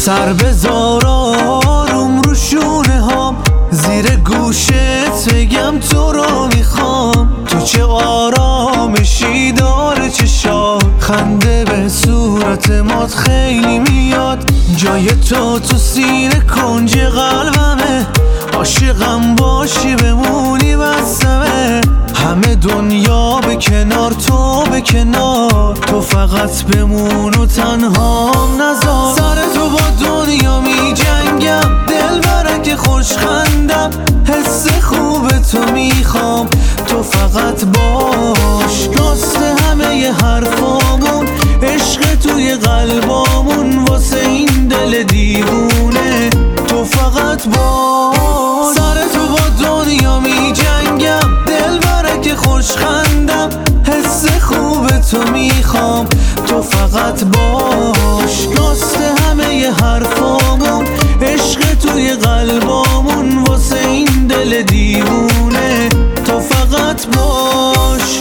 سر بذار آروم رو شونه هام، زیر گوشت بگم تو رو میخوام. تو چه آرامشی داره چشات، خنده به صورت مات خیلی میاد. جای تو سینه کنج قلبمه، عاشقم باشی بمونی بستمه. همه دنیا به کنار تو به کنار، تو فقط بمون و تنهام نذار. سر تو با دنیا می جنگم، دل برک خوشخندم، حس خوب تو میخوام. تو فقط باش، راست همه ی حرفامون، عشق توی قلبامون، واسه این دل دیوونه تو فقط باش. سر تو با دنیا می جنگم، دل برک خوشخندم، حس خوب تو میخوام. تو فقط باش، راست همه ی حرفامون، عشق توی قلبامون، واسه این دل دیوونه تو فقط باش.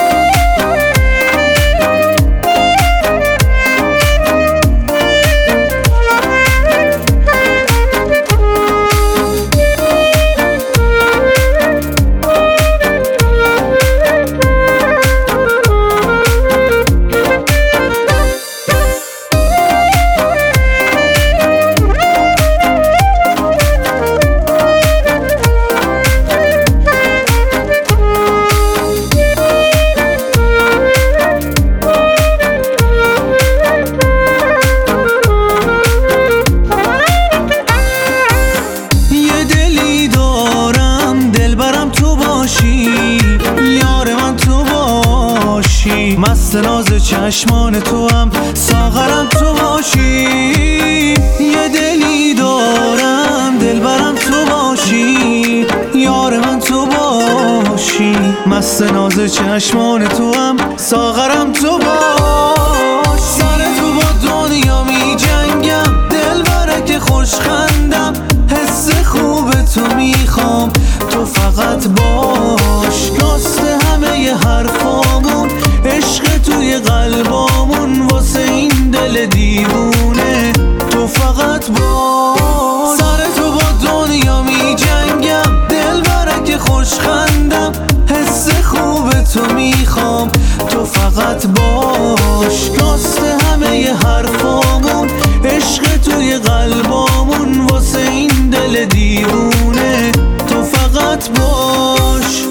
یار من تو باشی، مست ناز چشمان تو هم، ساغرم تو باشی. یه دلی دارم دلبرم تو باشی، یار من تو باشی، مست ناز چشمان تو هم، ساغرم تو باش. سر تو با دنیا می جنگم، دل برک خوشخندم، حس خوب تو میخوام. تو فقط باش، راست همه ی حرفامون، عشق توی قلبامون، واسه این دل دیوونه تو فقط باش. سر تو با دنیا می جنگم، دل برک خوشخندم، حس خوب تو میخوام. تو فقط باش، راست همه ی حرفامون، عشق توی قلبامون، واسه این دل دیوونه تو فقط باش.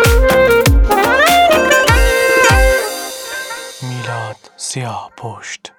میلاد سیاه‌پشت.